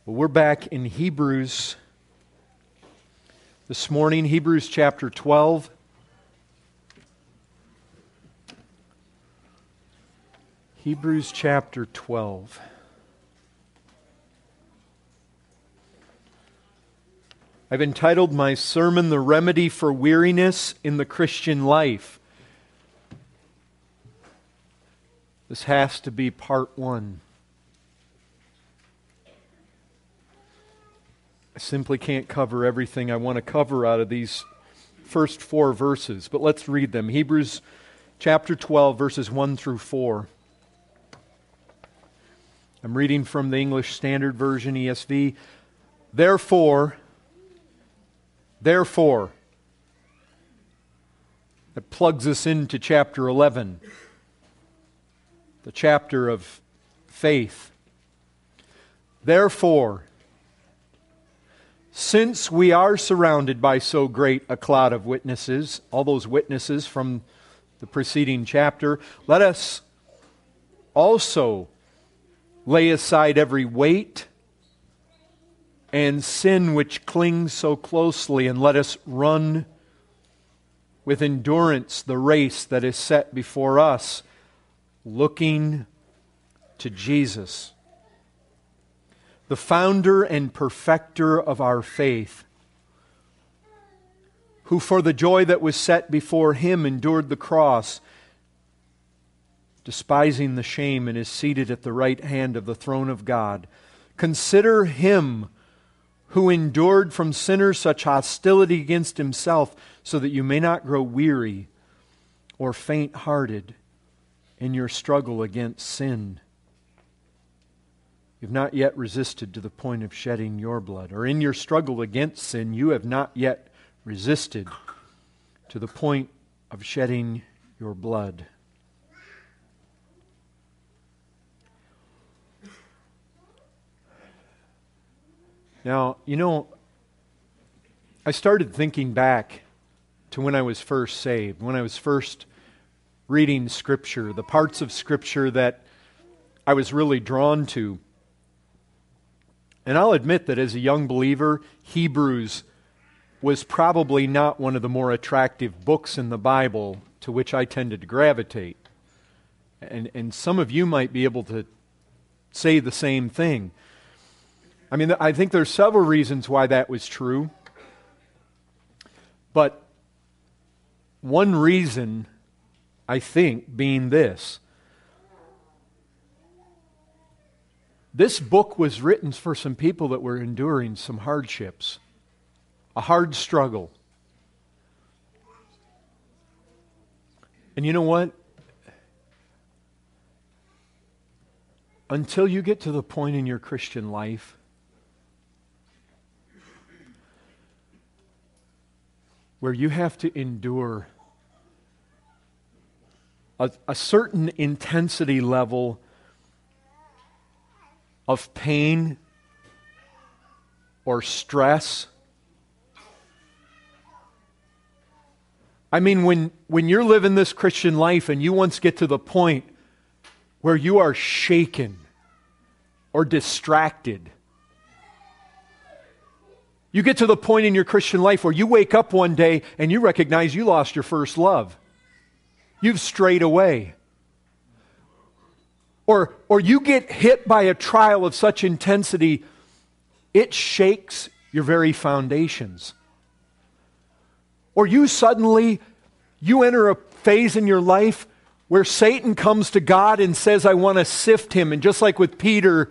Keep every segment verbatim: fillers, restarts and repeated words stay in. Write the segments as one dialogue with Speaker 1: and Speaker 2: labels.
Speaker 1: Well, we're back in Hebrews this morning, Hebrews chapter twelve. Hebrews chapter twelve. I've entitled my sermon, The Remedy for Weariness in the Christian Life. This has to be part one. I simply can't cover everything I want to cover out of these first four verses, but let's read them. Hebrews chapter twelve, verses one through four. I'm reading from the English Standard Version, E S V. Therefore, therefore, that plugs us into chapter eleven, the chapter of faith. Therefore, since we are surrounded by so great a cloud of witnesses, all those witnesses from the preceding chapter, let us also lay aside every weight and sin which clings so closely, and let us run with endurance the race that is set before us, looking to Jesus, the founder and perfecter of our faith, who for the joy that was set before Him endured the cross, despising the shame, and is seated at the right hand of the throne of God. Consider Him who endured from sinners such hostility against Himself, so that you may not grow weary or faint-hearted in your struggle against sin. You've not yet resisted to the point of shedding your blood. Or in your struggle against sin, you have not yet resisted to the point of shedding your blood. Now, you know, I started thinking back to when I was first saved, when I was first reading Scripture, the parts of Scripture that I was really drawn to. And I'll admit that as a young believer, Hebrews was probably not one of the more attractive books in the Bible to which I tended to gravitate. And, and some of you might be able to say the same thing. I mean, I think there's several reasons why that was true. But one reason, I think, being this. This book was written for some people that were enduring some hardships, a hard struggle. And you know what? Until you get to the point in your Christian life where you have to endure a, a certain intensity level of pain or stress. I mean, when, when you're living this Christian life and you once get to the point where you are shaken or distracted, you get to the point in your Christian life where you wake up one day and you recognize you lost your first love. You've strayed away. Or, or you get hit by a trial of such intensity, it shakes your very foundations. Or you suddenly, you enter a phase in your life where Satan comes to God and says, I want to sift him. And just like with Peter,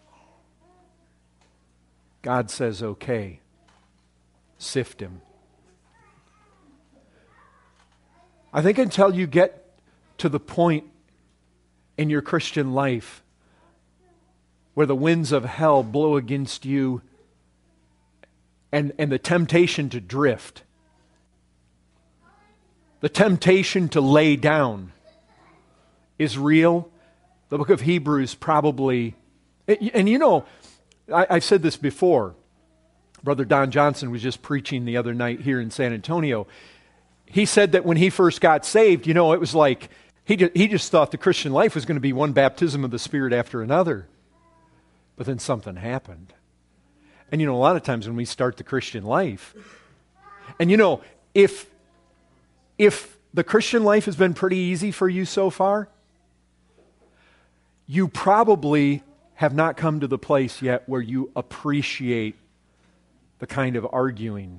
Speaker 1: God says, okay, sift him. I think until you get to the point in your Christian life where the winds of hell blow against you and, and the temptation to drift, the temptation to lay down is real, the book of Hebrews probably, and you know, I, I've said this before. Brother Don Johnson was just preaching the other night here in San Antonio. He said that when he first got saved, you know, it was like, He just, he just thought the Christian life was going to be one baptism of the Spirit after another. But then something happened. And you know, a lot of times when we start the Christian life, and you know, if if the Christian life has been pretty easy for you so far, you probably have not come to the place yet where you appreciate the kind of arguing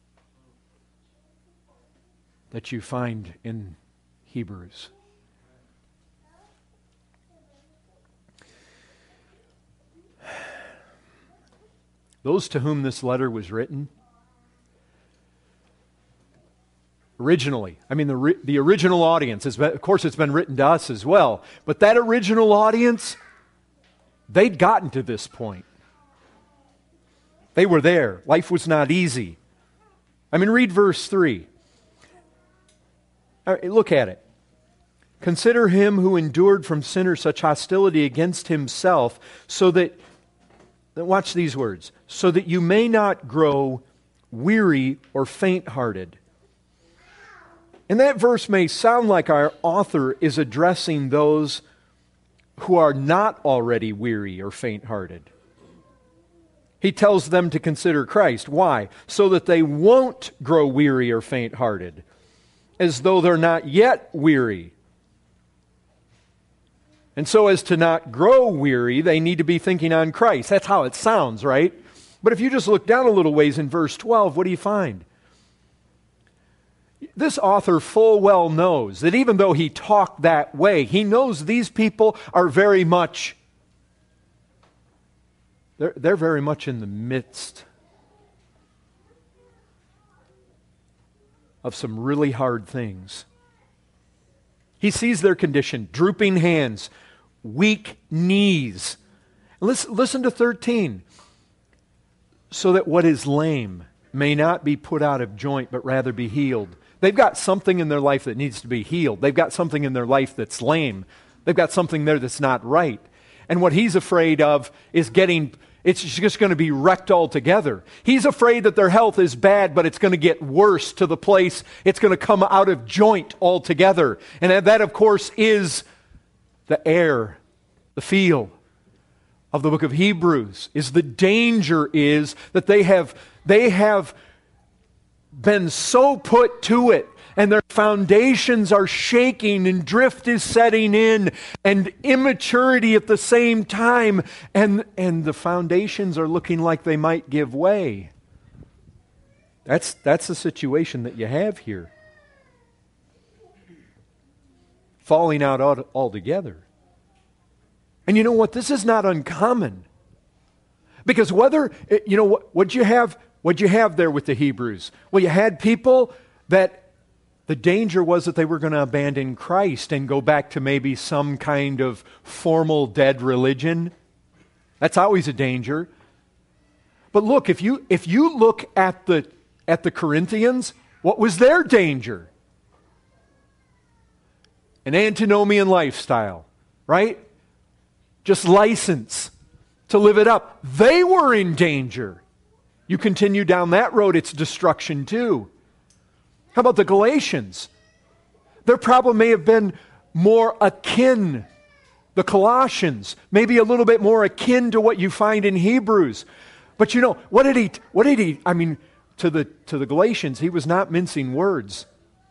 Speaker 1: that you find in Hebrews. Those to whom this letter was written, originally, I mean the, the original audience, has been, of course it's been written to us as well, but that original audience, they'd gotten to this point. They were there. Life was not easy. I mean, read verse three. Look at it. Consider him who endured from sinners such hostility against himself, so that, watch these words, so that you may not grow weary or faint-hearted. And that verse may sound like our author is addressing those who are not already weary or faint-hearted. He tells them to consider Christ. Why? So that they won't grow weary or faint-hearted, as though they're not yet weary. And so as to not grow weary, they need to be thinking on Christ. That's how it sounds, right? But if you just look down a little ways in verse twelve, what do you find? This author full well knows that even though he talked that way, he knows these people are very much They're, they're very much in the midst of some really hard things. He sees their condition, drooping hands, weak knees. Listen, listen to thirteen. So that what is lame may not be put out of joint, but rather be healed. They've got something in their life that needs to be healed. They've got something in their life that's lame. They've got something there that's not right. And what he's afraid of is getting... It's just going to be wrecked altogether. He's afraid that their health is bad, but it's going to get worse to the place it's going to come out of joint altogether. And that, of course, is the air, the feel of the book of Hebrews. Is the danger is that they have they have been so put to it, and their foundations are shaking, and drift is setting in, and immaturity at the same time, and, and the foundations are looking like they might give way. That's, that's the situation that you have here. Falling out altogether. And you know what? This is not uncommon. Because whether, you know, what what'd you have, what'd you have there with the Hebrews? Well, you had people that the danger was that they were going to abandon Christ and go back to maybe some kind of formal dead religion. That's always a danger. But look, if you if you look at the at the Corinthians, what was their danger? An antinomian lifestyle, right? Just license to live it up. They were in danger. You continue down that road, it's destruction too. How about the Galatians? Their problem may have been more akin, the Colossians, maybe a little bit more akin to what you find in Hebrews. But you know, what did he, what did he, I mean, to the, to the Galatians, he was not mincing words.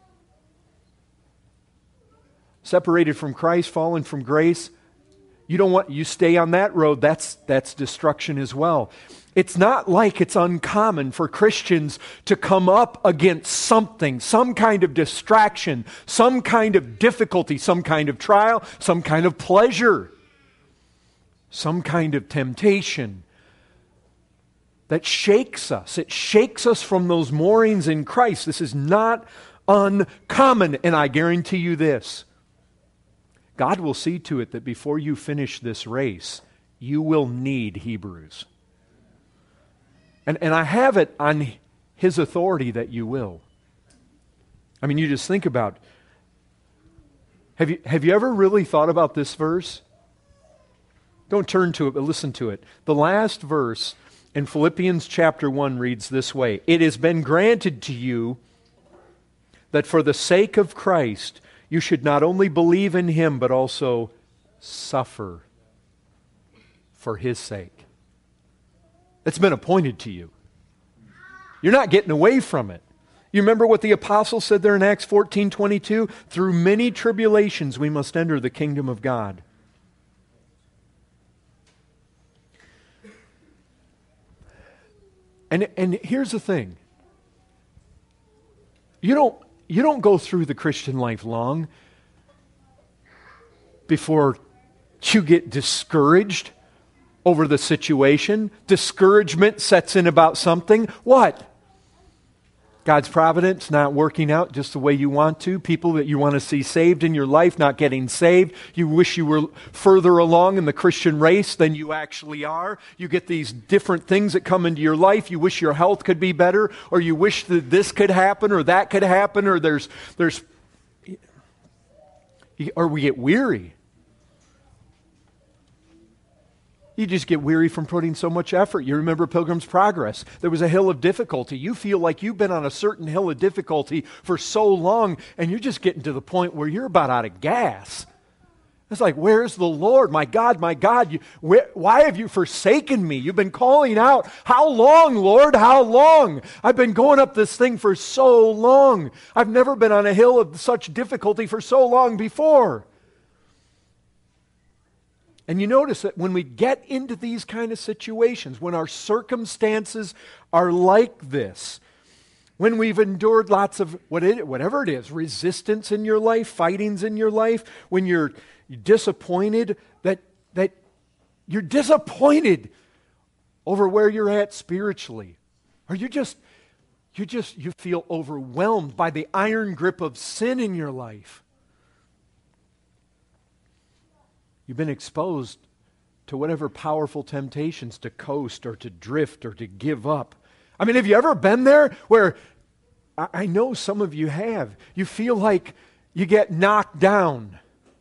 Speaker 1: Separated from Christ, fallen from grace. You don't want, you stay on that road, that's, that's destruction as well. It's not like it's uncommon for Christians to come up against something, some kind of distraction, some kind of difficulty, some kind of trial, some kind of pleasure, some kind of temptation that shakes us. It shakes us from those moorings in Christ. This is not uncommon, and I guarantee you this. God will see to it that before you finish this race, you will need Hebrews. And, and I have it on His authority that you will. I mean, you just think about, have you, have you ever really thought about this verse? Don't turn to it, but listen to it. The last verse in Philippians chapter one reads this way: "It has been granted to you that for the sake of Christ, you should not only believe in Him, but also suffer for His sake." that's been appointed to you. You're not getting away from it. You remember what the apostle said there in Acts fourteen twenty-two? Through many tribulations we must enter the kingdom of God. And, and here's the thing. You don't, you don't go through the Christian life long before you get discouraged over the situation. Discouragement sets in about something. What? God's providence not working out just the way you want to. People that you want to see saved in your life not getting saved. You wish you were further along in the Christian race than you actually are. You get these different things that come into your life. You wish your health could be better, or you wish that this could happen or that could happen, or there's there's or we get weary. You just get weary from putting so much effort. You remember Pilgrim's Progress. There was a hill of difficulty. You feel like you've been on a certain hill of difficulty for so long, and you're just getting to the point where you're about out of gas. It's like, where's the Lord? My God, my God, you, where, why have you forsaken me? You've been calling out, how long, Lord, how long? I've been going up this thing for so long. I've never been on a hill of such difficulty for so long before. And you notice that when we get into these kind of situations, when our circumstances are like this, when we've endured lots of what it, whatever it is, resistance in your life, fightings in your life, when you're disappointed, that, that you're disappointed over where you're at spiritually, or you just, you just, you feel overwhelmed by the iron grip of sin in your life. You've been exposed to whatever powerful temptations to coast or to drift or to give up. I mean, have you ever been there where, I, I know some of you have, you feel like you get knocked down.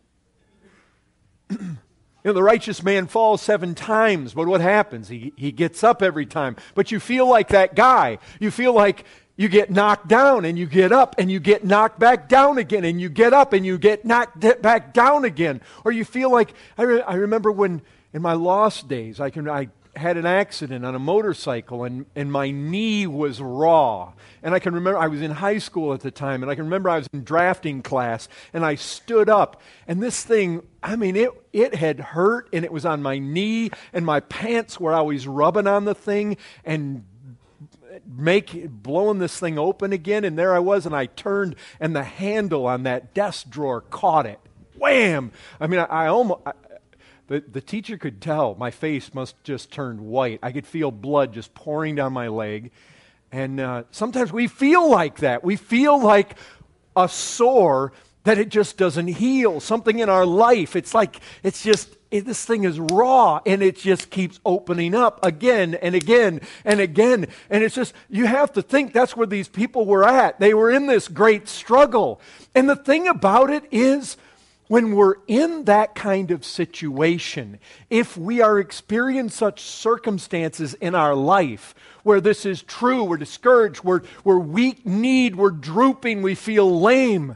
Speaker 1: You know, the righteous man falls seven times, but what happens? He, he gets up every time. But you feel like that guy. You feel like you get knocked down and you get up and you get knocked back down again and you get up and you get knocked back down again. Or you feel like, I, re- I remember when in my lost days, I can I had an accident on a motorcycle and, and my knee was raw. And I can remember, I was in high school at the time, and I can remember I was in drafting class and I stood up and this thing, I mean, it, it had hurt and it was on my knee and my pants were always rubbing on the thing and make blowing this thing open again, and there I was, and I turned, and the handle on that desk drawer caught it. Wham! I mean, I, I almost I, the the teacher could tell my face must just turned white. I could feel blood just pouring down my leg, and uh, sometimes we feel like that. We feel like a sore that it just doesn't heal. Something in our life, it's like it's just. It, this thing is raw, and it just keeps opening up again and again and again. And it's just, you have to think that's where these people were at. They were in this great struggle. And the thing about it is, when we're in that kind of situation, if we are experiencing such circumstances in our life, where this is true, we're discouraged, we're, we're weak-kneed, we're drooping, we feel lame,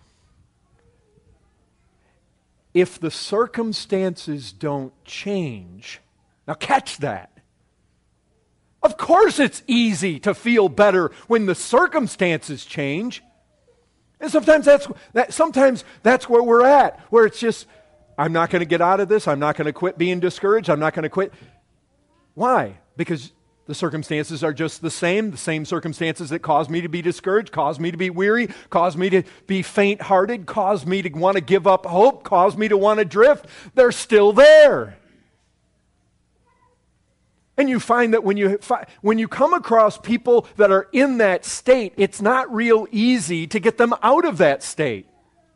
Speaker 1: if the circumstances don't change, now catch that. Of course it's easy to feel better when the circumstances change. And sometimes that's that sometimes that's where we're at, where it's just, I'm not going to get out of this, I'm not going to quit being discouraged, I'm not going to quit. Why? Because the circumstances are just the same. The same circumstances that caused me to be discouraged, caused me to be weary, caused me to be faint-hearted, caused me to want to give up hope, caused me to want to drift. They're still there. And you find that when you when you come across people that are in that state, it's not real easy to get them out of that state.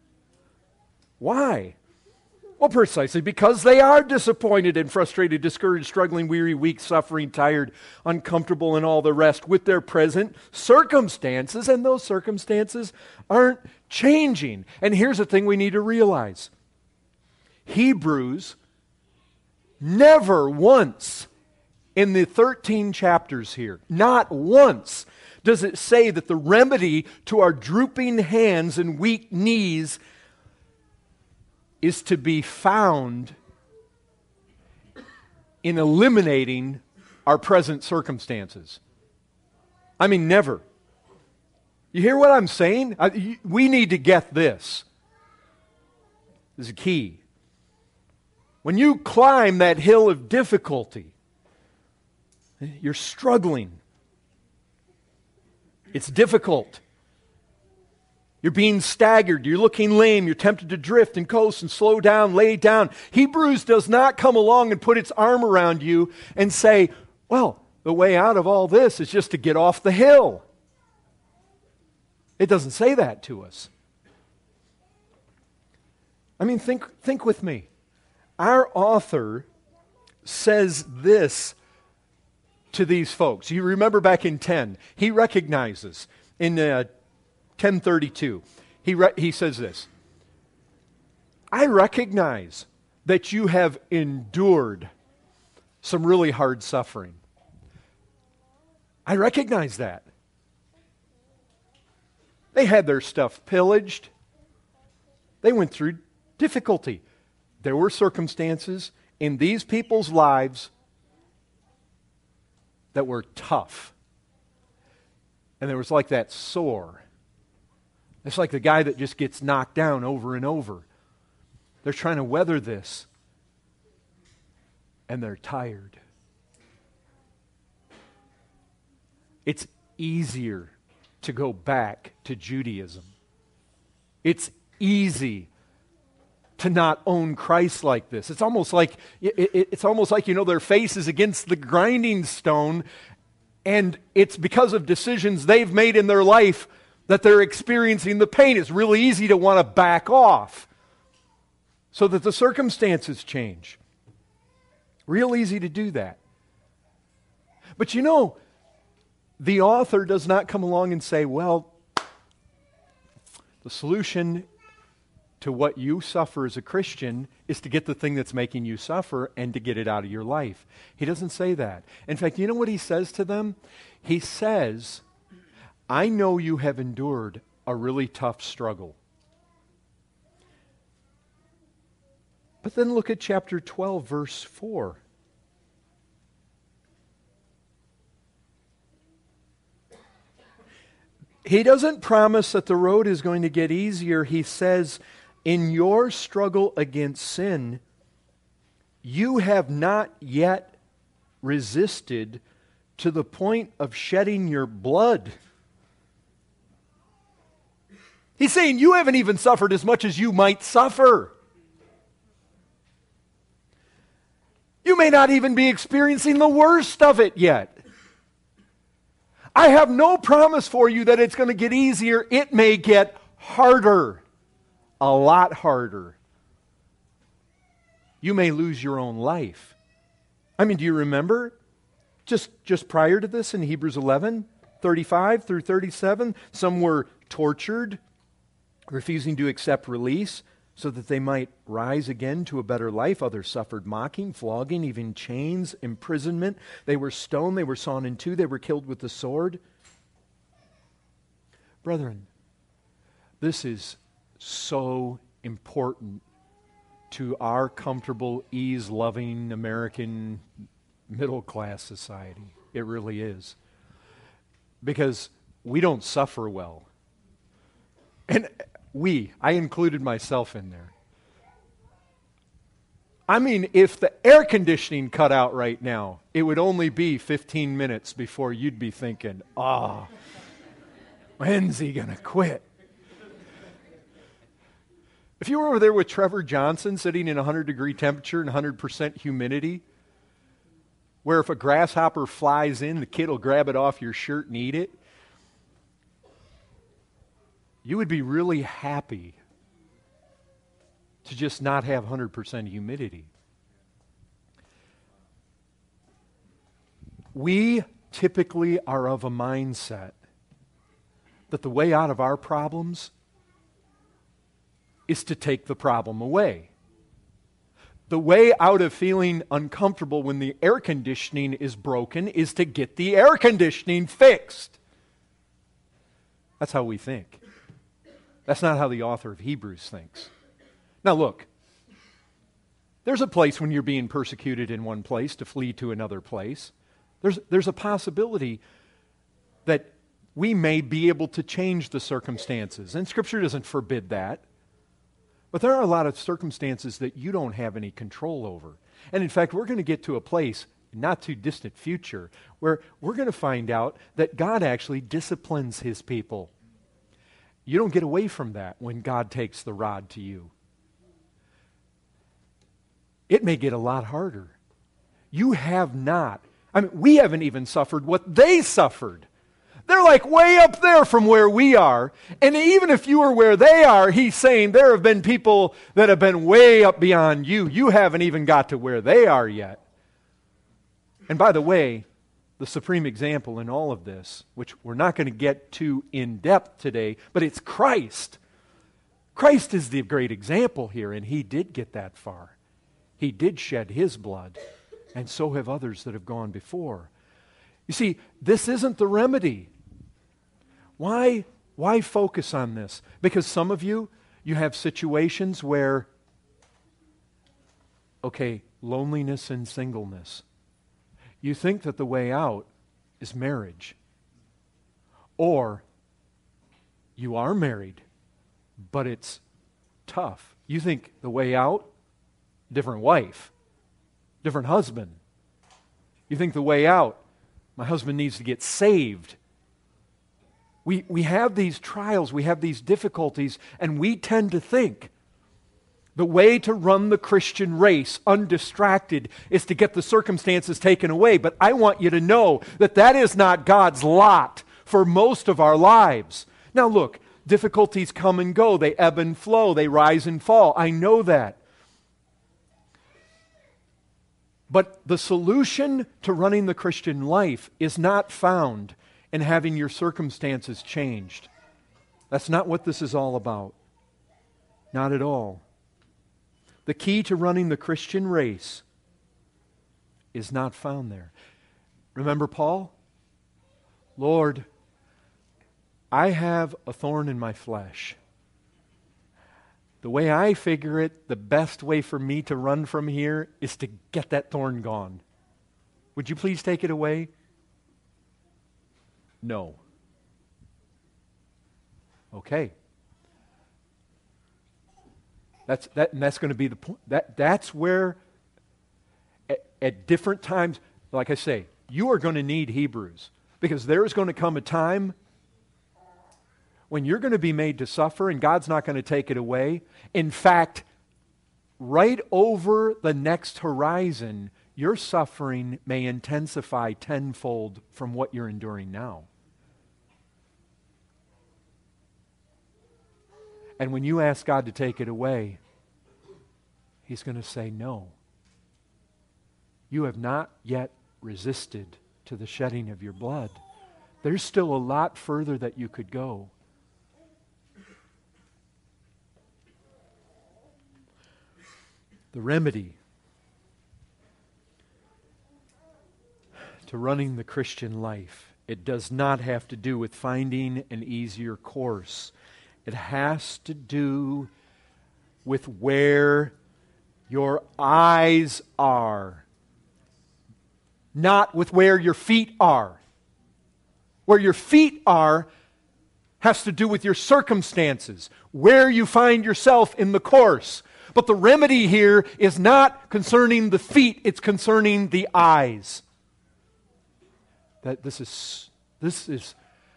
Speaker 1: Why? Well, precisely because they are disappointed and frustrated, discouraged, struggling, weary, weak, suffering, tired, uncomfortable, and all the rest with their present circumstances, and those circumstances aren't changing. And here's the thing we need to realize. Hebrews never once in the thirteen chapters here, not once does it say that the remedy to our drooping hands and weak knees is to be found in eliminating our present circumstances. I mean, never. You hear what I'm saying? I, we need to get this. This is key. When you climb that hill of difficulty, you're struggling. It's difficult. You're being staggered. You're looking lame. You're tempted to drift and coast and slow down, lay down. Hebrews does not come along and put its arm around you and say, well, the way out of all this is just to get off the hill. It doesn't say that to us. I mean, think, think with me. Our author says this to these folks. You remember back in ten, he recognizes in uh, ten thirty-two, he, re- he says this, I recognize that you have endured some really hard suffering. I recognize that. They had their stuff pillaged. They went through difficulty. There were circumstances in these people's lives that were tough. And there was like that sore. It's like the guy that just gets knocked down over and over. They're trying to weather this. And they're tired. It's easier to go back to Judaism. It's easy to not own Christ like this. It's almost like it, it, it's almost like, you know, their face is against the grinding stone, and it's because of decisions they've made in their life that they're experiencing the pain. It's really easy to want to back off so that the circumstances change. Real easy to do that. But you know, the author does not come along and say, well, the solution to what you suffer as a Christian is to get the thing that's making you suffer and to get it out of your life. He doesn't say that. In fact, you know what he says to them? He says, I know you have endured a really tough struggle. But then look at chapter twelve, verse four. He doesn't promise that the road is going to get easier. He says, in your struggle against sin, you have not yet resisted to the point of shedding your blood. He's saying you haven't even suffered as much as you might suffer. You may not even be experiencing the worst of it yet. I have no promise for you that it's going to get easier. It may get harder. A lot harder. You may lose your own life. I mean, do you remember just, just prior to this in Hebrews eleven, thirty-five through thirty-seven, some were tortured, refusing to accept release so that they might rise again to a better life. Others suffered mocking, flogging, even chains, imprisonment. They were stoned, they were sawn in two, they were killed with the sword. Brethren, this is so important to our comfortable, ease-loving American middle-class society. It really is. Because we don't suffer well. And we, I included myself in there. I mean, if the air conditioning cut out right now, it would only be fifteen minutes before you'd be thinking, ah, oh, when's he going to quit? If you were over there with Trevor Johnson sitting in one hundred degree temperature and one hundred percent humidity, where if a grasshopper flies in, the kid will grab it off your shirt and eat it, you would be really happy to just not have one hundred percent humidity. We typically are of a mindset that the way out of our problems is to take the problem away. The way out of feeling uncomfortable when the air conditioning is broken is to get the air conditioning fixed. That's how we think. That's not how the author of Hebrews thinks. Now look, there's a place when you're being persecuted in one place to flee to another place. There's, there's a possibility that we may be able to change the circumstances. And Scripture doesn't forbid that. But there are a lot of circumstances that you don't have any control over. And in fact, we're going to get to a place, not too distant future, where we're going to find out that God actually disciplines His people. You don't get away from that when God takes the rod to you. It may get a lot harder. You have not. I mean, we haven't even suffered what they suffered. They're like way up there from where we are. And even if you are where they are, He's saying there have been people that have been way up beyond you. You haven't even got to where they are yet. And by the way, the supreme example in all of this, which we're not going to get to in depth today, but it's Christ. Christ is the great example here, and He did get that far. He did shed His blood, and so have others that have gone before. You see, this isn't the remedy. Why, why focus on this? Because some of you, you have situations where, okay, loneliness and singleness. You think that the way out is marriage. Or you are married, but it's tough. You think the way out, different wife, different husband. You think the way out, my husband needs to get saved. We, we have these trials, we have these difficulties, and we tend to think the way to run the Christian race undistracted is to get the circumstances taken away. But I want you to know that that is not God's lot for most of our lives. Now look, difficulties come and go. They ebb and flow. They rise and fall. I know that. But the solution to running the Christian life is not found in having your circumstances changed. That's not what this is all about. Not at all. The key to running the Christian race is not found there. Remember Paul? Lord, I have a thorn in my flesh. The way I figure it, the best way for me to run from here is to get that thorn gone. Would you please take it away? No. Okay. That's that, and that's going to be the point. That that's where, at, at different times, like I say, you are going to need Hebrews, because there is going to come a time when you're going to be made to suffer, and God's not going to take it away. In fact, right over the next horizon, your suffering may intensify tenfold from what you're enduring now. And when you ask God to take it away, He's going to say no. You have not yet resisted to the shedding of your blood. There's still a lot further that you could go. The remedy to running the Christian life, it does not have to do with finding an easier course. It has to do with where your eyes are, not with where your feet are. Where your feet are has to do with your circumstances, where you find yourself in the course. But the remedy here is not concerning the feet, it's concerning the eyes. That this is this is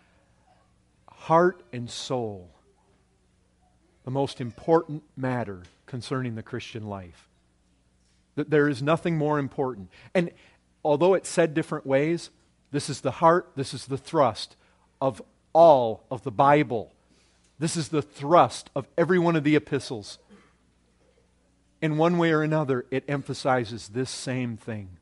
Speaker 1: heart and soul, the most important matter concerning the Christian life. That there is nothing more important. And although it's said different ways, this is the heart, this is the thrust of all of the Bible. This is the thrust of every one of the epistles. In one way or another, it emphasizes this same thing.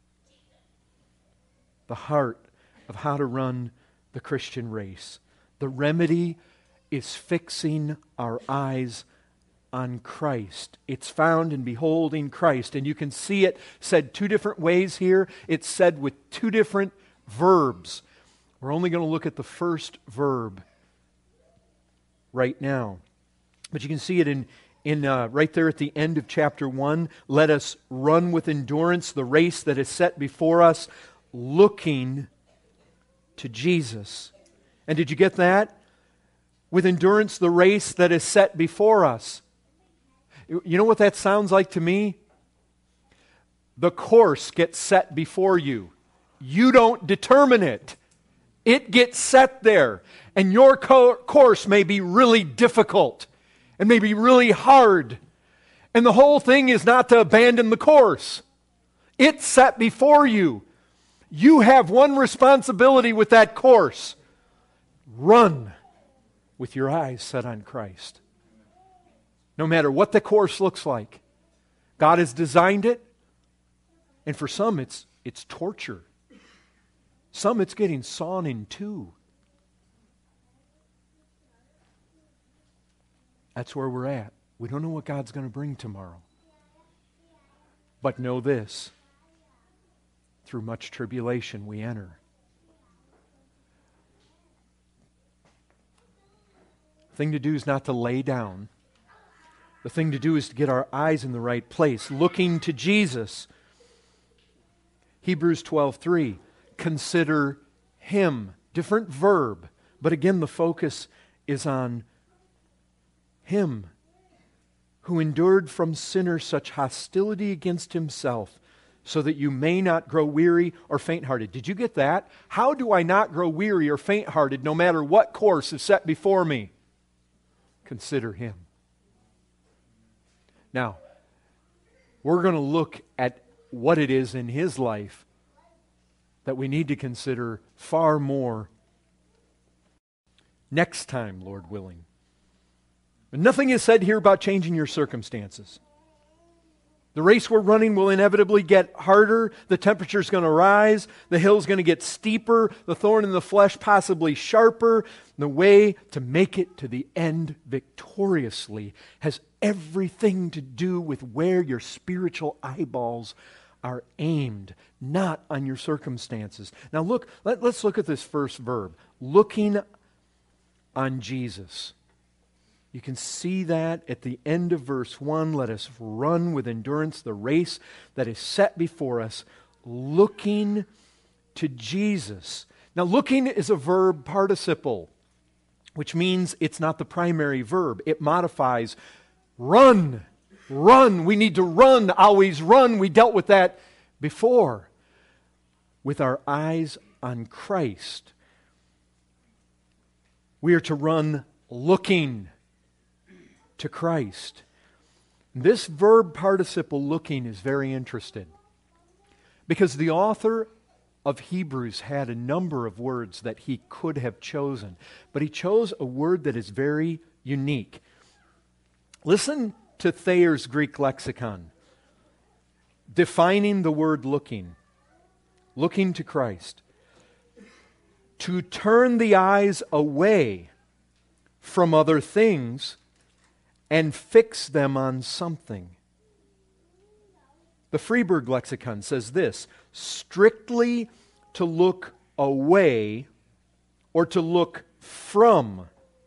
Speaker 1: The heart of how to run the Christian race. The remedy is fixing our eyes on Christ. It's found in beholding Christ. And you can see it said two different ways here. It's said with two different verbs. We're only going to look at the first verb right now. But you can see it in In uh, right there at the end of chapter one. Let us run with endurance the race that is set before us. looking to Jesus. And did you get that? With endurance, the race that is set before us. You know what that sounds like to me? The course gets set before you. You don't determine it. It gets set there. And your co- course may be really difficult and may be really hard. And the whole thing is not to abandon the course. It's set before you. You have one responsibility with that course. Run with your eyes set on Christ. No matter what the course looks like. God has designed it. And for some, it's it's torture. Some, it's getting sawn in two. That's where we're at. We don't know what God's going to bring tomorrow. But know this. Through much tribulation we enter. The thing to do is not to lay down. The thing to do is to get our eyes in the right place, looking to Jesus. Hebrews twelve three, consider Him. Different verb, but again the focus is on Him who endured from sinners such hostility against Himself, so that you may not grow weary or faint-hearted. Did you get that? How do I not grow weary or faint-hearted no matter what course is set before me? Consider Him. Now, we're going to look at what it is in His life that we need to consider far more next time, Lord willing. But nothing is said here about changing your circumstances. The race we're running will inevitably get harder. The temperature's going to rise. The hill's going to get steeper. The thorn in the flesh possibly sharper. The way to make it to the end victoriously has everything to do with where your spiritual eyeballs are aimed, not on your circumstances. Now look, let, let's look at this first verb. Looking on Jesus. You can see that at the end of verse one. Let us run with endurance the race that is set before us, looking to Jesus. Now, looking is a verb participle, which means it's not the primary verb. It modifies run, run. We need to run, always run. We dealt with that before. With our eyes on Christ. We are to run looking to Christ. This verb participle looking is very interesting because the author of Hebrews had a number of words that he could have chosen, but he chose a word that is very unique. Listen to Thayer's Greek lexicon defining the word looking. Looking to Christ. To turn the eyes away from other things and fix them on something. The Freeburg lexicon says this, strictly to look away or to look from.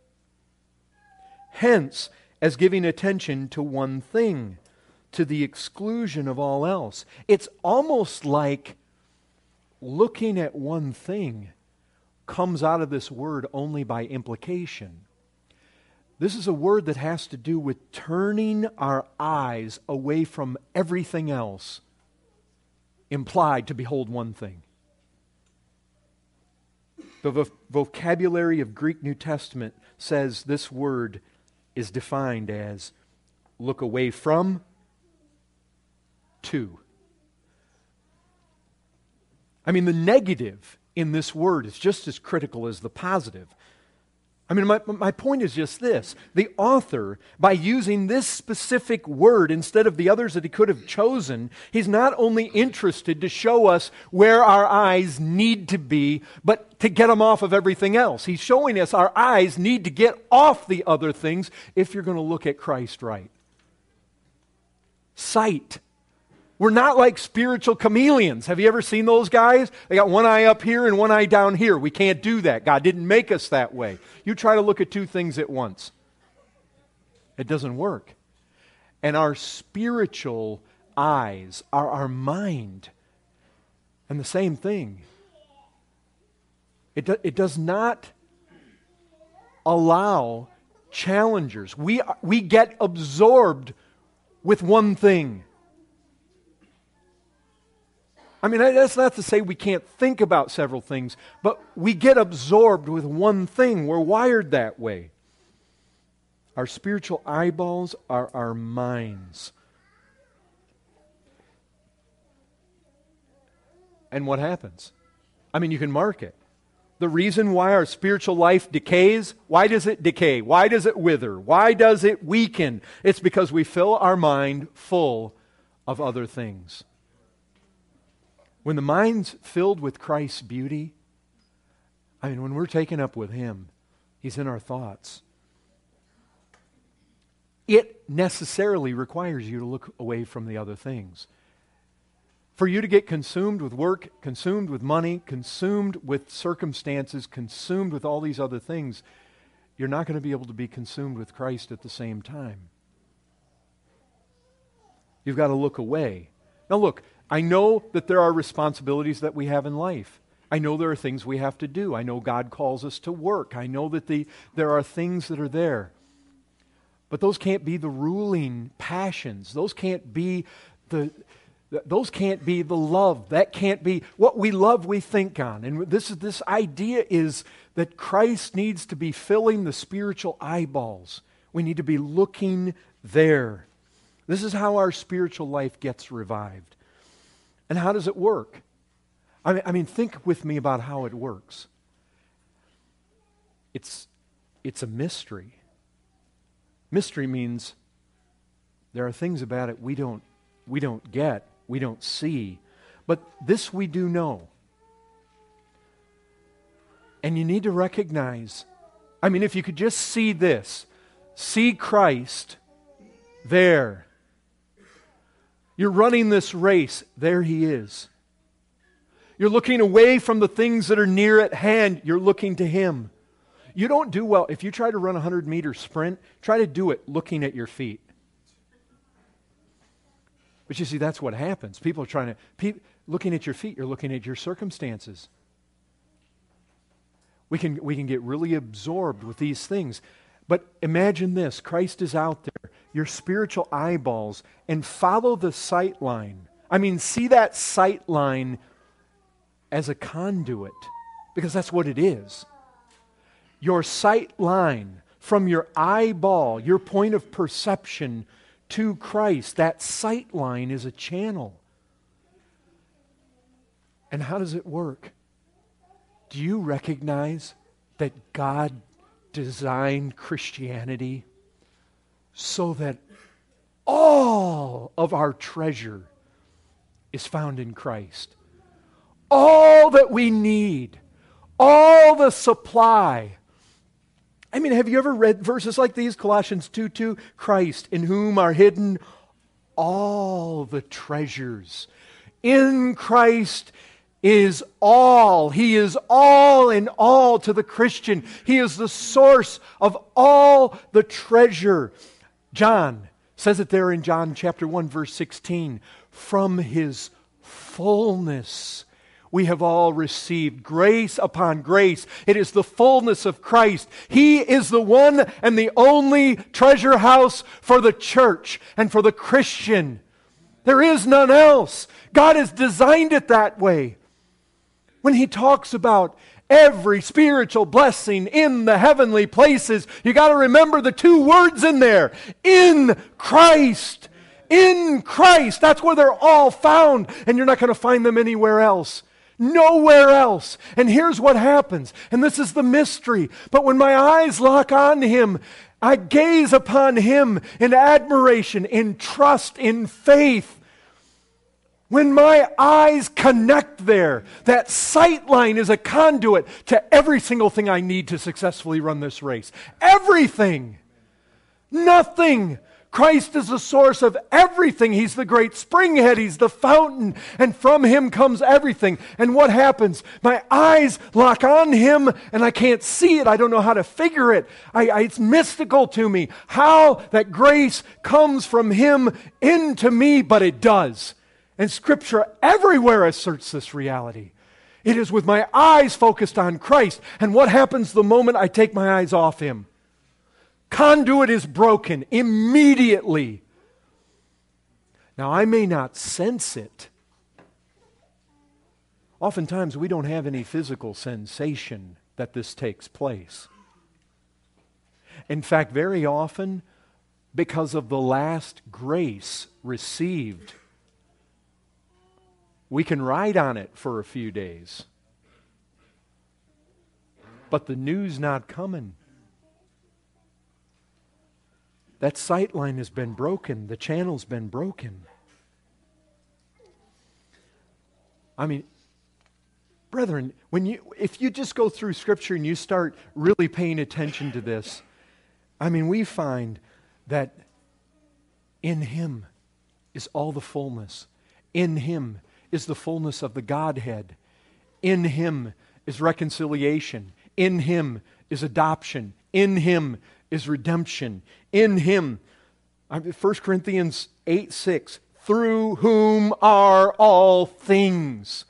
Speaker 1: Hence, as giving attention to one thing, to the exclusion of all else. It's almost like looking at one thing comes out of this word only by implication. This is a word that has to do with turning our eyes away from everything else, implied to behold one thing. The vo- vocabulary of Greek New Testament says this word is defined as look away from, to. I mean, the negative in this word is just as critical as the positive. I mean, my, my point is just this. The author, by using this specific word instead of the others that he could have chosen, he's not only interested to show us where our eyes need to be, but to get them off of everything else. He's showing us our eyes need to get off the other things if you're going to look at Christ right. Sight. We're not like spiritual chameleons. Have you ever seen those guys? They got one eye up here and one eye down here. We can't do that. God didn't make us that way. You try to look at two things at once. It doesn't work. And our spiritual eyes, our, our mind, And the same thing. It, do, it does not allow challengers. We, we get absorbed with one thing. I mean, that's not to say we can't think about several things, but we get absorbed with one thing. We're wired that way. Our spiritual eyeballs are our minds. And what happens? I mean, you can mark it. The reason why our spiritual life decays, why does it decay? Why does it wither? Why does it weaken? It's because we fill our mind full of other things. When the mind's filled with Christ's beauty, I mean, when we're taken up with Him, He's in our thoughts. It necessarily requires you to look away from the other things. For you to get consumed with work, consumed with money, consumed with circumstances, consumed with all these other things, you're not going to be able to be consumed with Christ at the same time. You've got to look away. Now look, I know that there are responsibilities that we have in life. I know there are things we have to do. I know God calls us to work. I know that the, there are things that are there. But those can't be the ruling passions. Those can't be the... Those can't be the love. That can't be what we love, we think on. And this is this idea is that Christ needs to be filling the spiritual eyeballs. We need to be looking there. This is how our spiritual life gets revived. And how does it work? I mean, I mean think with me about how it works. It's, it's a mystery. Mystery means there are things about it we don't, we don't get. We don't see. But this we do know. And you need to recognize, I mean, if you could just see this, see Christ there. You're running this race, there He is. You're looking away from the things that are near at hand, you're looking to Him. You don't do well, if you try to run a hundred meter sprint, try to do it looking at your feet. But you see, that's what happens. People are trying to, pe- looking at your feet, you're looking at your circumstances. We can, we can get really absorbed with these things. But imagine this, Christ is out there, your spiritual eyeballs, and follow the sight line. I mean, see that sight line as a conduit, because that's what it is. Your sight line from your eyeball, your point of perception to Christ, that sight line is a channel. And how does it work? Do you recognize that God designed Christianity so that all of our treasure is found in Christ? All that we need, all the supply. I mean, have you ever read verses like these? Colossians two two, Christ, in whom are hidden all the treasures. In Christ is all. He is all in all to the Christian. He is the source of all the treasure. John says it there in John chapter one, verse sixteen. From His fullness we have all received grace upon grace. It is the fullness of Christ. He is the one and the only treasure house for the church and for the Christian. There is none else. God has designed it that way. When He talks about every spiritual blessing in the heavenly places, you got to remember the two words in there. In Christ. In Christ. That's where they're all found, and you're not going to find them anywhere else. Nowhere else. And here's what happens, and this is the mystery. But when my eyes lock on Him, I gaze upon Him in admiration, in trust, in faith. When my eyes connect there, that sight line is a conduit to every single thing I need to successfully run this race. Everything. Nothing. Christ is the source of everything. He's the great springhead. He's the fountain. And from Him comes everything. And what happens? My eyes lock on Him and I can't see it. I don't know how to figure it. I, I, it's mystical to me how that grace comes from Him into me, but it does. And Scripture everywhere asserts this reality. It is with my eyes focused on Christ. And what happens the moment I take my eyes off Him? Conduit is broken immediately. Now, I may not sense it. Oftentimes, we don't have any physical sensation that this takes place. In fact, very often, because of the last grace received, we can ride on it for a few days. But the news not coming. That sight line has been broken. The channel's been broken. I mean, brethren, when you if you just go through Scripture and you start really paying attention to this, I mean, we find that in Him is all the fullness. In Him is the fullness of the Godhead. In Him is reconciliation. In Him is adoption. In Him is redemption. In Him, First Corinthians eight six, through whom are all things.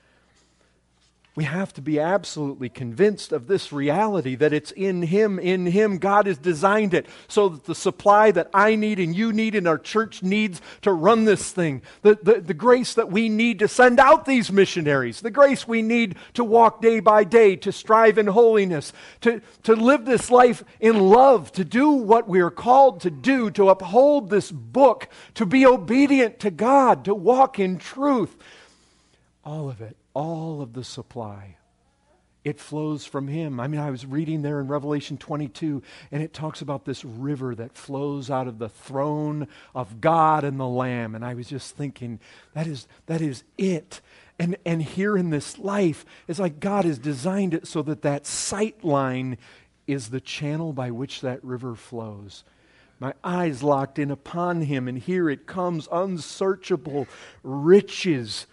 Speaker 1: We have to be absolutely convinced of this reality that it's in Him. In Him, God has designed it so that the supply that I need and you need and our church needs to run this thing, the, the, the grace that we need to send out these missionaries, the grace we need to walk day by day, to strive in holiness, to, to live this life in love, to do what we are called to do, to uphold this book, to be obedient to God, to walk in truth. All of it. All of the supply. It flows from Him. I mean, I was reading there in Revelation twenty-two, and it talks about this river that flows out of the throne of God and the Lamb. And I was just thinking, that is that is it. And, and here in this life, it's like God has designed it so that that sight line is the channel by which that river flows. My eyes locked in upon Him, and here it comes, unsearchable riches.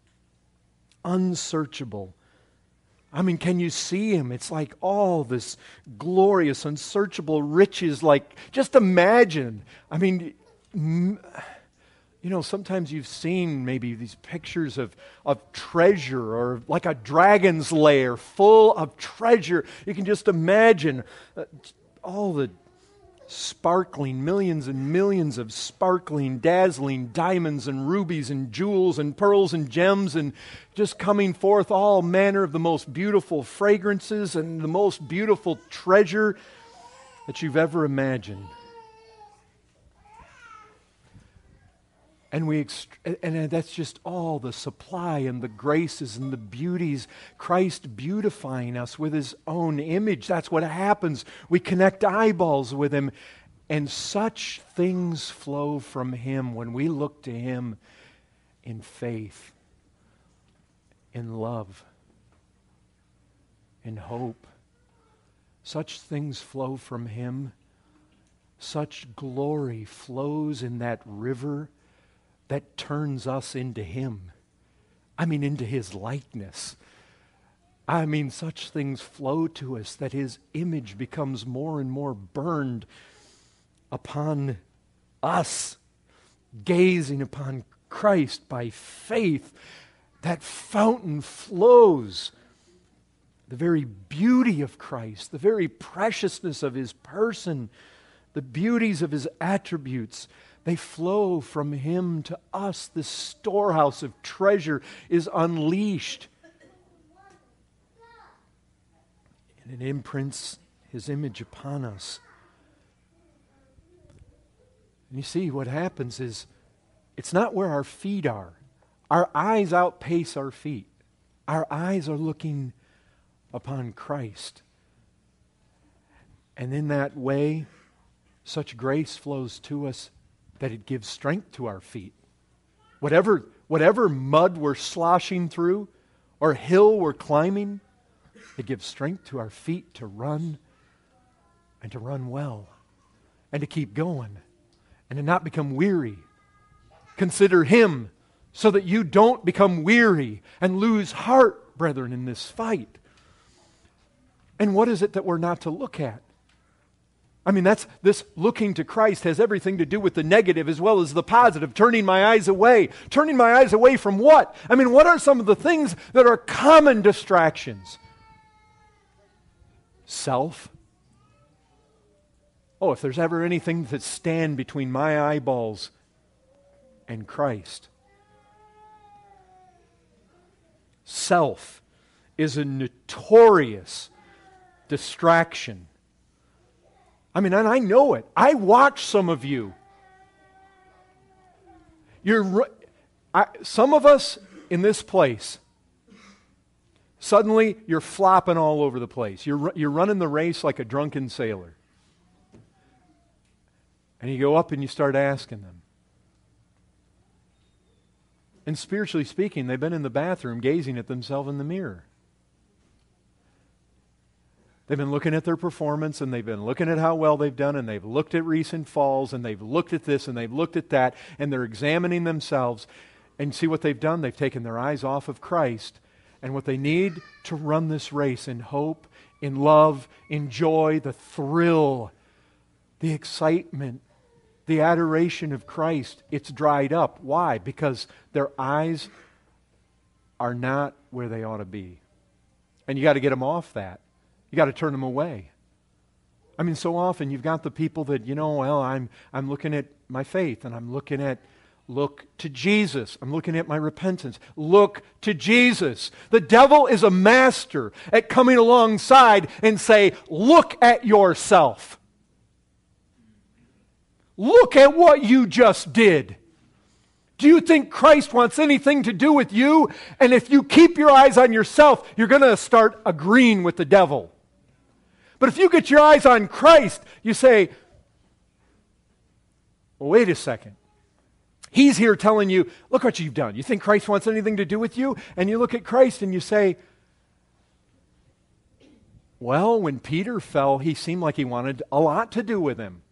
Speaker 1: Unsearchable. I mean, can you see Him? It's like all this glorious, unsearchable riches. Like, just imagine. I mean, you know, sometimes you've seen maybe these pictures of, of treasure or like a dragon's lair full of treasure. You can just imagine uh, all the sparkling, millions and millions of sparkling, dazzling diamonds and rubies and jewels and pearls and gems, and just coming forth all manner of the most beautiful fragrances and the most beautiful treasure that you've ever imagined. And we, ext- and that's just all the supply and the graces and the beauties. Christ beautifying us with His own image. That's what happens. We connect eyeballs with Him. And such things flow from Him when we look to Him in faith, in love, in hope. Such things flow from Him. Such glory flows in that river that turns us into Him. I mean, into His likeness. I mean, such things flow to us that His image becomes more and more burned upon us, gazing upon Christ by faith. That fountain flows. The very beauty of Christ, the very preciousness of His person, the beauties of His attributes, they flow from Him to us. This storehouse of treasure is unleashed. And it imprints His image upon us. And you see, what happens is, it's not where our feet are. Our eyes outpace our feet. Our eyes are looking upon Christ. And in that way, such grace flows to us that it gives strength to our feet. Whatever, whatever mud we're sloshing through or hill we're climbing, it gives strength to our feet to run and to run well and to keep going and to not become weary. Consider Him so that you don't become weary and lose heart, brethren, in this fight. And what is it that we're not to look at? I mean, that's this looking to Christ has everything to do with the negative as well as the positive, turning my eyes away. Turning my eyes away from what? I mean, what are some of the things that are common distractions? Self. Oh, if there's ever anything that stand between my eyeballs and Christ. Self is a notorious distraction. I mean, and I know it. I watch some of you. You're, I, some of us in this place, suddenly you're flopping all over the place. You're, you're running the race like a drunken sailor. And you go up and you start asking them. And spiritually speaking, they've been in the bathroom gazing at themselves in the mirror. They've been looking at their performance, and they've been looking at how well they've done, and they've looked at recent falls, and they've looked at this, and they've looked at that, and they're examining themselves. And see what they've done? They've taken their eyes off of Christ, and what they need to run this race in hope, in love, in joy, the thrill, the excitement, the adoration of Christ, it's dried up. Why? Because their eyes are not where they ought to be. And you got to get them off that. You got to turn them away. I mean, so often you've got the people that, you know, well, I'm I'm looking at my faith, and I'm looking at, look to Jesus. I'm looking at my repentance. Look to Jesus. The devil is a master at coming alongside and say, look at yourself. Look at what you just did. Do you think Christ wants anything to do with you? And if you keep your eyes on yourself, you're going to start agreeing with the devil. But if you get your eyes on Christ, you say, well, wait a second. He's here telling you, look what you've done. You think Christ wants anything to do with you? And you look at Christ and you say, well, when Peter fell, he seemed like he wanted a lot to do with him.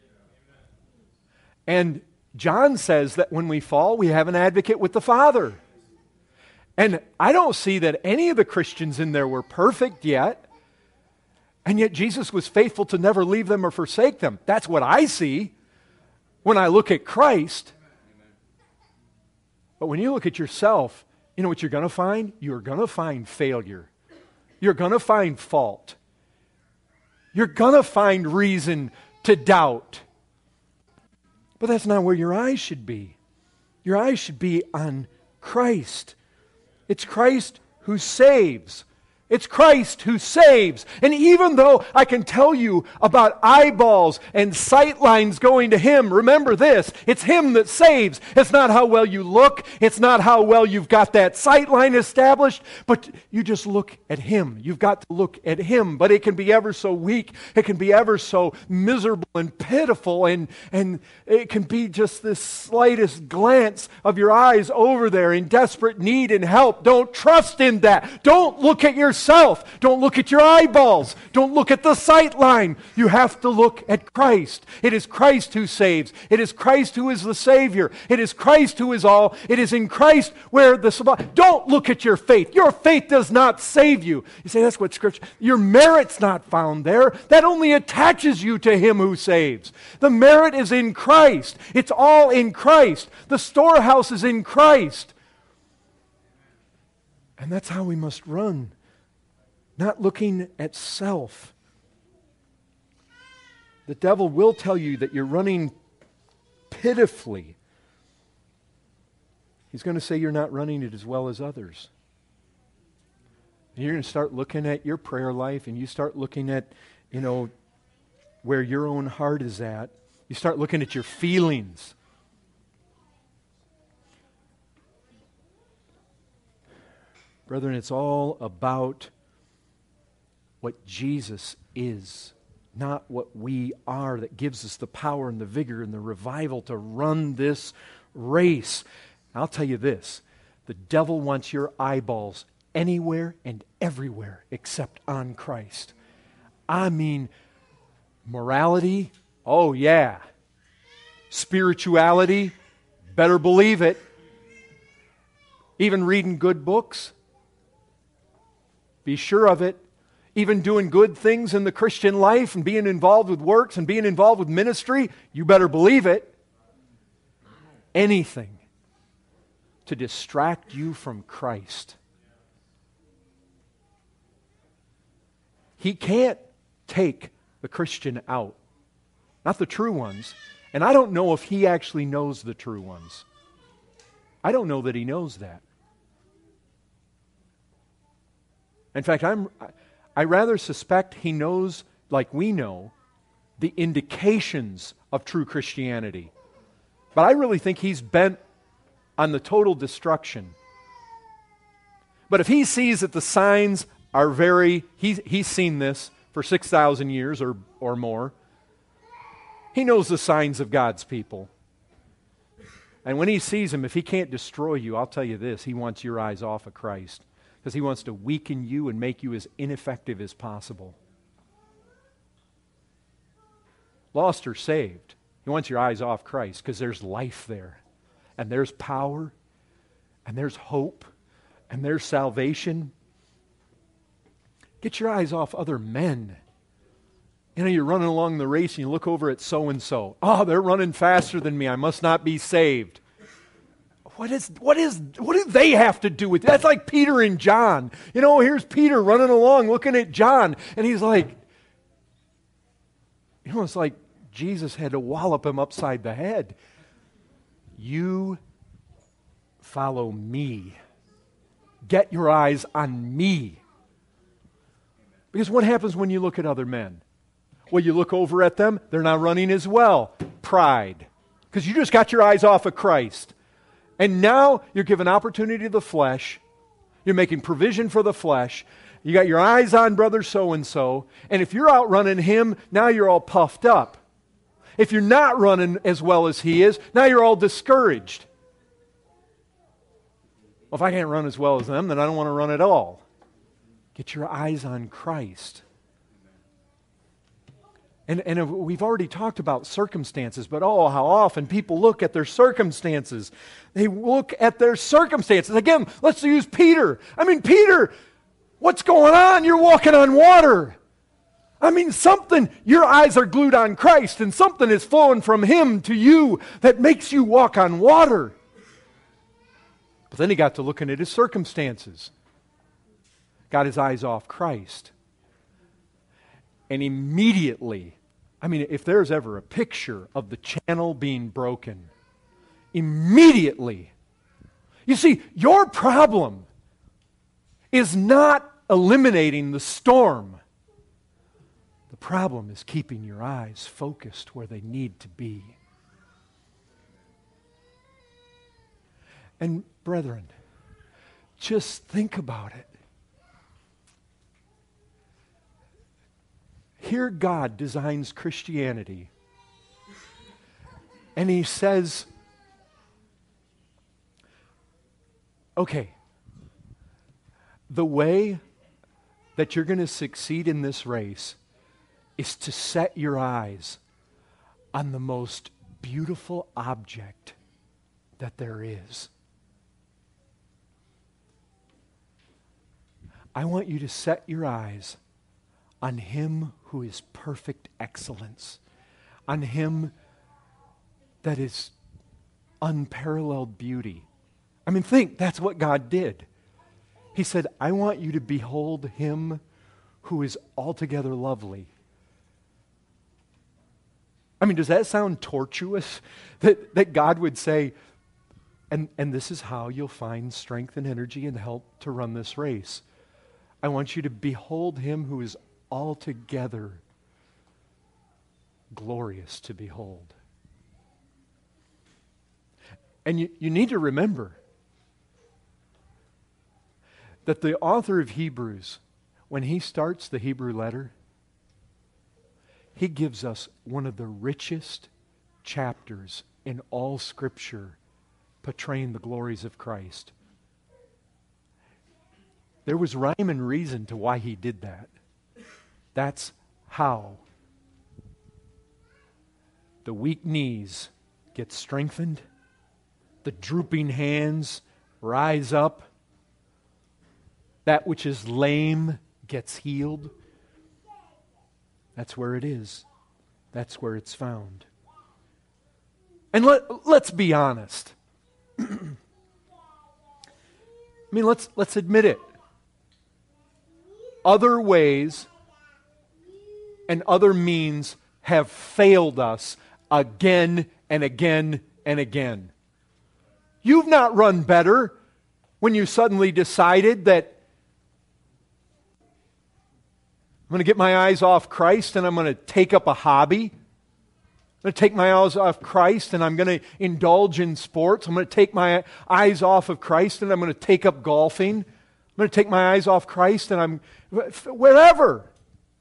Speaker 1: And John says that when we fall, we have an advocate with the Father. And I don't see that any of the Christians in there were perfect yet. And yet Jesus was faithful to never leave them or forsake them. That's what I see when I look at Christ. But when you look at yourself, you know what you're going to find? You're going to find failure. You're going to find fault. You're going to find reason to doubt. But that's not where your eyes should be. Your eyes should be on Christ. It's Christ who saves. It's Christ who saves. And even though I can tell you about eyeballs and sight lines going to Him, remember this, it's Him that saves. It's not how well you look. It's not how well you've got that sight line established, but you just look at Him. You've got to look at Him, but it can be ever so weak. It can be ever so miserable and pitiful, and, and it can be just this slightest glance of your eyes over there in desperate need and help. Don't trust in that. Don't look at your Yourself. Don't look at your eyeballs. Don't look at the sight line. You have to look at Christ. It is Christ who saves. It is Christ who is the Savior. It is Christ who is all. It is in Christ where the... Don't look at your faith. Your faith does not save you. You say, that's what Scripture... Your merit's not found there. That only attaches you to Him who saves. The merit is in Christ. It's all in Christ. The storehouse is in Christ. And that's how we must run. Not looking at self. The devil will tell you that you're running pitifully. He's going to say you're not running it as well as others. And you're going to start looking at your prayer life, and you start looking at, you know, where your own heart is at. You start looking at your feelings. Brethren, it's all about what Jesus is, not what we are, that gives us the power and the vigor and the revival to run this race. I'll tell you this, the devil wants your eyeballs anywhere and everywhere except on Christ. I mean, morality, oh yeah. Spirituality, better believe it. Even reading good books, be sure of it. even doing good things in the Christian life and being involved with works and being involved with ministry, you better believe it. Anything to distract you from Christ. He can't take the Christian out. Not the true ones. And I don't know if he actually knows the true ones. I don't know that he knows that. In fact, I'm, I rather suspect he knows, like we know, the indications of true Christianity. But I really think he's bent on the total destruction. But if he sees that the signs are very, he's, he's seen this for six thousand years or, or more. He knows the signs of God's people. And when he sees them, if he can't destroy you, I'll tell you this, he wants your eyes off of Christ. Because he wants to weaken you and make you as ineffective as possible. Lost or saved, he wants your eyes off Christ because there's life there. And there's power. And there's hope. And there's salvation. Get your eyes off other men. You know, you're running along the race and you look over at so-and-so. Oh, they're running faster than me. I must not be saved. What is, what is, what do they have to do with it? That's like Peter and John. You know, here's Peter running along looking at John. And he's like, you know, it's like Jesus had to wallop him upside the head. You follow me. Get your eyes on me. Because what happens when you look at other men? Well, you look over at them, they're not running as well. Pride. Because you just got your eyes off of Christ. And now you're giving opportunity to the flesh. You're making provision for the flesh. You got your eyes on brother so-and-so. And if you're outrunning him, now you're all puffed up. If you're not running as well as he is, now you're all discouraged. Well, if I can't run as well as them, then I don't want to run at all. Get your eyes on Christ. And, and we've already talked about circumstances, but oh, how often people look at their circumstances. They look at their circumstances. Again, let's use Peter. I mean, Peter, what's going on? You're walking on water. I mean, something, your eyes are glued on Christ, and something is flowing from Him to you that makes you walk on water. But then he got to looking at his circumstances. Got his eyes off Christ. And immediately, I mean, if there's ever a picture of the channel being broken, immediately, you see, your problem is not eliminating the storm. The problem is keeping your eyes focused where they need to be. And brethren, just think about it. Here God designs Christianity, and He says, okay, the way that you're going to succeed in this race is to set your eyes on the most beautiful object that there is. I want you to set your eyes on Him who is perfect excellence, on Him that is unparalleled beauty. I mean, think, that's what God did. He said, I want you to behold Him who is altogether lovely. I mean, does that sound tortuous? That, that God would say, and, and this is how you'll find strength and energy and help to run this race. I want you to behold Him who is altogether glorious to behold. And you, you need to remember that the author of Hebrews, when he starts the Hebrew letter, he gives us one of the richest chapters in all Scripture portraying the glories of Christ. There was rhyme and reason to why he did that. That's how the weak knees get strengthened, the drooping hands rise up, that which is lame gets healed, That's where it is. That's where it's found. And let, let's be honest. I mean, let's, let's admit it. Other ways and other means have failed us again and again and again. You've not run better when you suddenly decided that I'm going to get my eyes off Christ and I'm going to take up a hobby. I'm going to take my eyes off Christ and I'm going to indulge in sports. I'm going to take my eyes off of Christ and I'm going to take up golfing. I'm going to take my eyes off Christ and I'm wherever.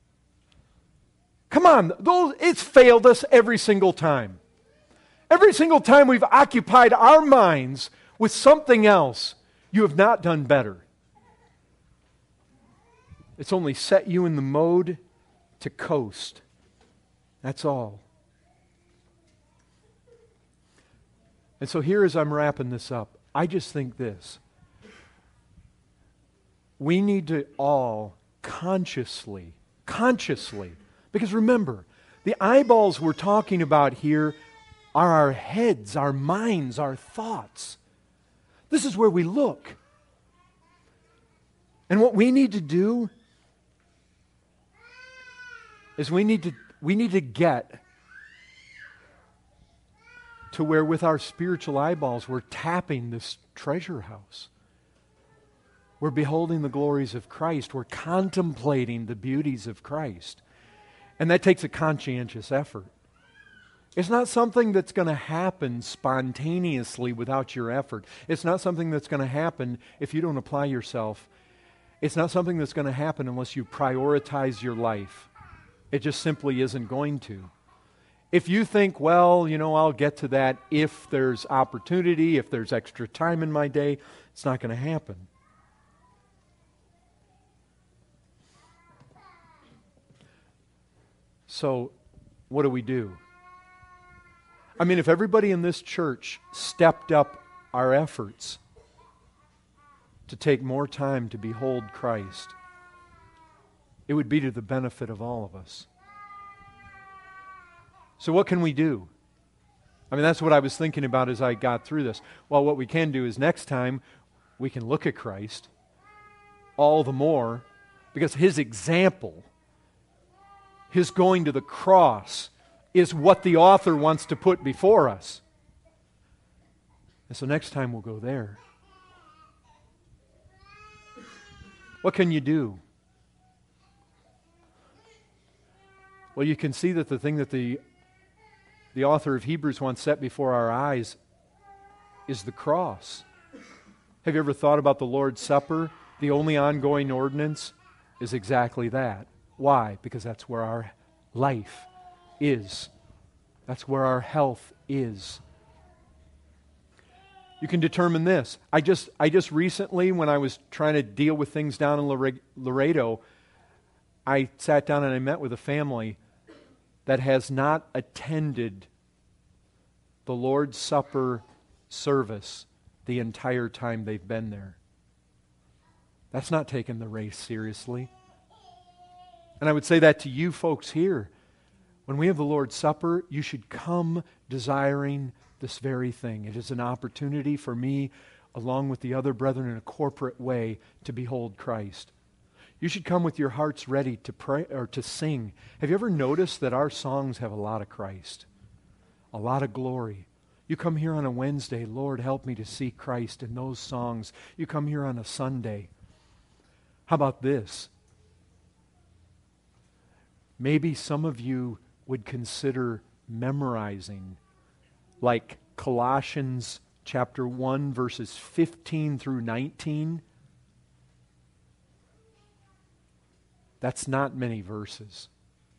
Speaker 1: Come on, those, it's failed us every single time. Every single time we've occupied our minds with something else, you have not done better. It's only set you in the mode to coast. That's all. And so here as I'm wrapping this up, I just think this. We need to all consciously, consciously, because remember, the eyeballs we're talking about here are our heads, our minds, our thoughts. This is where we look. And what we need to do is we need to we need to get to where with our spiritual eyeballs we're tapping this treasure house. We're beholding the glories of Christ. We're contemplating the beauties of Christ. And that takes a conscientious effort. It's not something that's going to happen spontaneously without your effort. It's not something that's going to happen if you don't apply yourself. It's not something that's going to happen unless you prioritize your life. It just simply isn't going to. If you think, well, you know, I'll get to that if there's opportunity, if there's extra time in my day, it's not going to happen. So, what do we do? I mean, if everybody in this church stepped up our efforts to take more time to behold Christ, it would be to the benefit of all of us. So what can we do? I mean, that's what I was thinking about as I got through this. Well, what we can do is next time we can look at Christ all the more because His example, His going to the cross, is what the author wants to put before us. And so next time we'll go there. What can you do? Well, you can see that the thing that the, the author of Hebrews wants set before our eyes is the cross. Have you ever thought about the Lord's Supper? The only ongoing ordinance is exactly that. Why? Because that's where our life is. That's where our health is. You can determine this. I just I just recently, when I was trying to deal with things down in Laredo, I sat down and I met with a family that has not attended the Lord's Supper service the entire time they've been there. That's not taking the race seriously. And I would say that to you folks here. When we have the Lord's Supper, you should come desiring this very thing. It is an opportunity for me, along with the other brethren in a corporate way, to behold Christ. You should come with your hearts ready to pray or to sing. Have you ever noticed that our songs have a lot of Christ? A lot of glory. You come here on a Wednesday, Lord, help me to see Christ in those songs. You come here on a Sunday. How about this? Maybe some of you would consider memorizing, like Colossians chapter one, verses fifteen through nineteen. That's not many verses.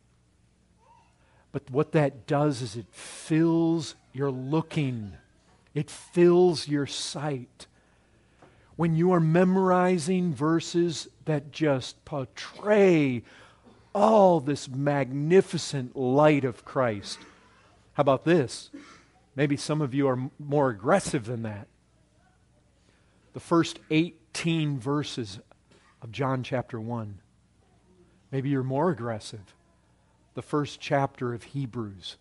Speaker 1: But what that does is it fills your looking. It fills your sight. When you are memorizing verses that just portray all this magnificent light of Christ. How about this? Maybe some of you are m- more aggressive than that. The first eighteen verses of John chapter one. Maybe you're more aggressive. the first chapter of Hebrews,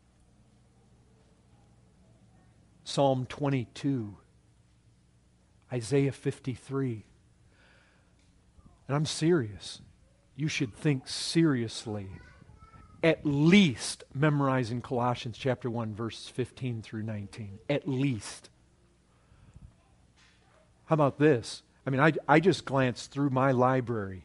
Speaker 1: Psalm twenty-two, Isaiah fifty-three. And I'm serious. You should think seriously, at least memorizing Colossians chapter one, verses fifteen through nineteen. At least. How about this? I mean, I, I just glanced through my library.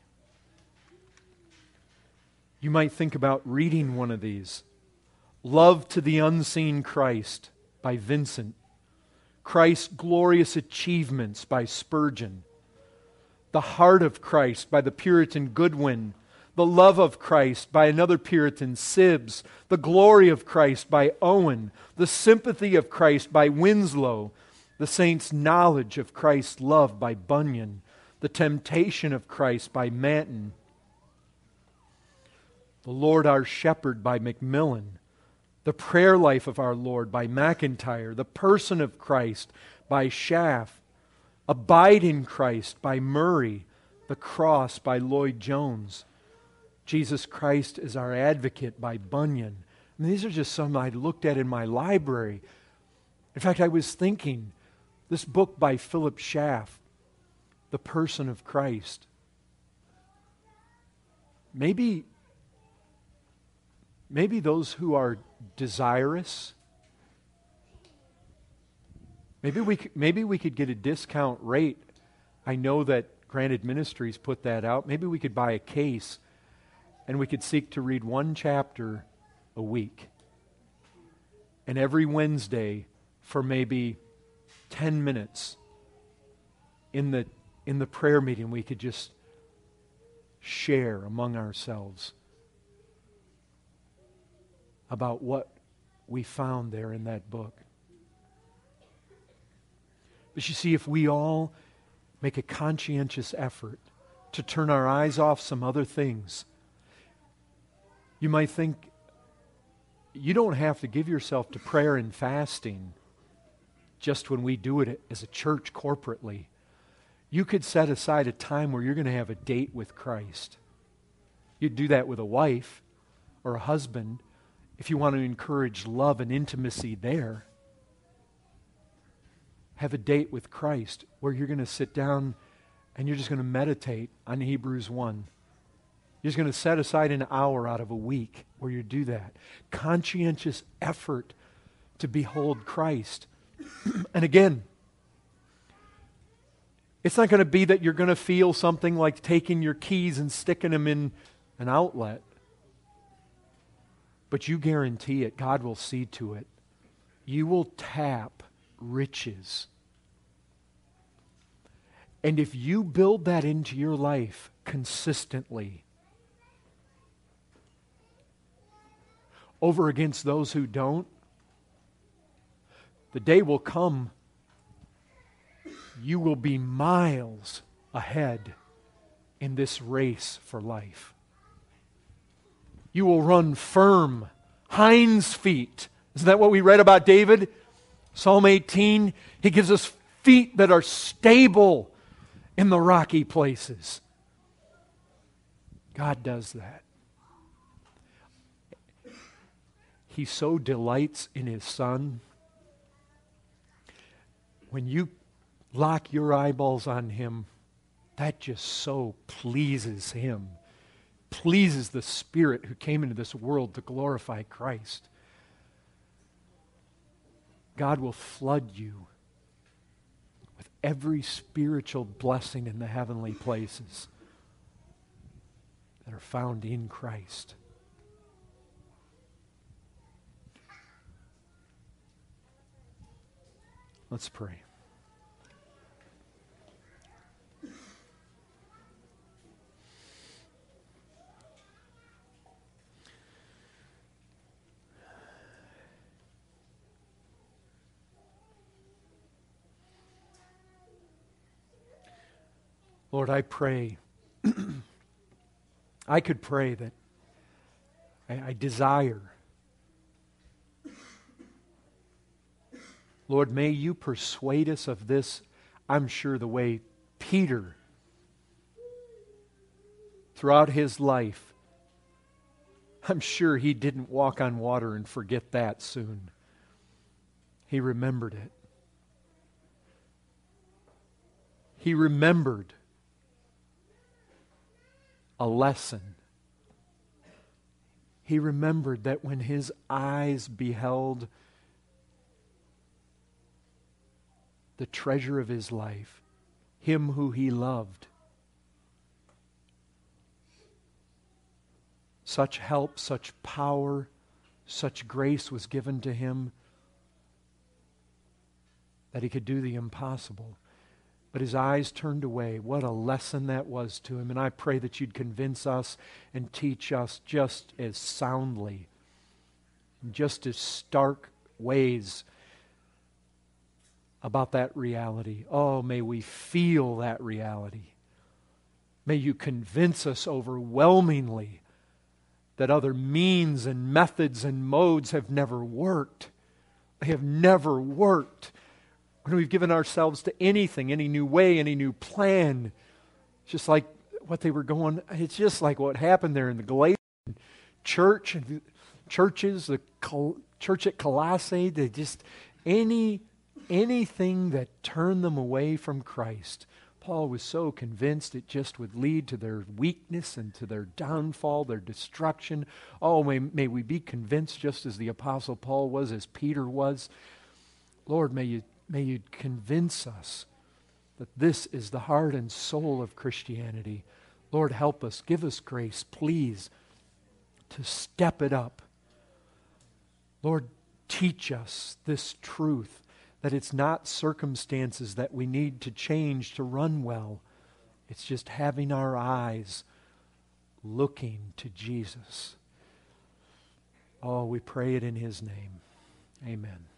Speaker 1: You might think about reading one of these. Love to the Unseen Christ by Vincent. Christ's Glorious Achievements by Spurgeon. The Heart of Christ by the Puritan Goodwin. The Love of Christ by another Puritan, Sibbs. The Glory of Christ by Owen. The Sympathy of Christ by Winslow. The Saint's Knowledge of Christ's Love by Bunyan. The Temptation of Christ by Manton. The Lord Our Shepherd by Macmillan. The Prayer Life of Our Lord by MacIntyre. The Person of Christ by Schaff. Abide in Christ by Murray. The Cross by Lloyd-Jones. Jesus Christ is Our Advocate by Bunyan. I mean, these are just some I looked at in my library. In fact, I was thinking, this book by Philip Schaff, The Person of Christ. Maybe, maybe those who are desirous, maybe we could, maybe we could get a discount rate. I know that Granted Ministries put that out. Maybe we could buy a case and we could seek to read one chapter a week. And every Wednesday for maybe ten minutes in the in the prayer meeting we could just share among ourselves about what we found there in that book. But you see, if we all make a conscientious effort to turn our eyes off some other things, you might think you don't have to give yourself to prayer and fasting just when we do it as a church corporately. You could set aside a time where you're going to have a date with Christ. You'd do that with a wife or a husband if you want to encourage love and intimacy there. Have a date with Christ where you're going to sit down and you're just going to meditate on Hebrews one. You're just going to set aside an hour out of a week where you do that. Conscientious effort to behold Christ. And again, it's not going to be that you're going to feel something like taking your keys and sticking them in an outlet. But you guarantee it, God will see to it. You will tap riches. And if you build that into your life consistently, over against those who don't, the day will come you will be miles ahead in this race for life. You will run firm, hinds feet. Isn't that what we read about David? Psalm eighteen, he gives us feet that are stable in the rocky places. God does that. He so delights in His Son. When you lock your eyeballs on Him, that just so pleases Him. Pleases the Spirit who came into this world to glorify Christ. God will flood you with every spiritual blessing in the heavenly places that are found in Christ. Let's pray. Lord, I pray, I could pray that I, I desire, Lord, may you persuade us of this, I'm sure the way Peter, throughout his life, I'm sure he didn't walk on water and forget that soon. He remembered it. He remembered a lesson. He remembered that when his eyes beheld the treasure of his life, him who he loved, such help, such power, such grace was given to him that he could do the impossible. But his eyes turned away. What a lesson that was to him. And I pray that you'd convince us and teach us just as soundly, in just as stark ways about that reality. Oh, may we feel that reality. May you convince us overwhelmingly that other means and methods and modes have never worked. They have never worked. When we've given ourselves to anything, any new way, any new plan, it's just like what they were going, it's just like what happened there in the Galatian church, and churches, the Col- church at Colossae, they just, any, anything that turned them away from Christ, Paul was so convinced it just would lead to their weakness and to their downfall, their destruction. Oh, may, may we be convinced just as the Apostle Paul was, as Peter was. Lord, may you May you convince us that this is the heart and soul of Christianity. Lord, help us. Give us grace, please, to step it up. Lord, teach us this truth, that it's not circumstances that we need to change to run well. It's just having our eyes looking to Jesus. Oh, we pray it in His name. Amen.